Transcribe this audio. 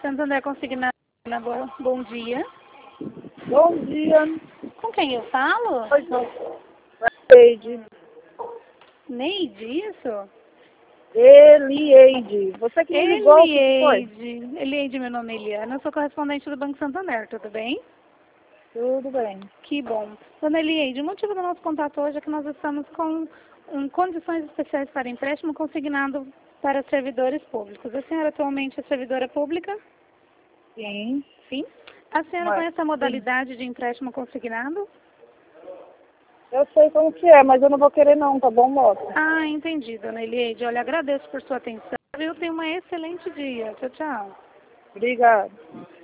Santander Consignado. Bom dia. Bom dia. Com quem eu falo? Oi, Neide. Neide, isso? Elieide. Você que me ligou, o que foi? Elieide, meu nome é Eliana, eu sou correspondente do Banco Santander, tudo bem? Tudo bem. Que bom. Dona Elieide, o motivo do nosso contato hoje é que nós estamos com condições especiais para empréstimo consignado para servidores públicos. A senhora atualmente é servidora pública? Sim. Sim. A senhora conhece a modalidade de empréstimo consignado? Eu sei como que é, mas eu não vou querer não, tá bom, moça? Ah, entendi, dona Elieide. Olha, agradeço por sua atenção. Eu tenho um excelente dia. Tchau, tchau. Obrigada.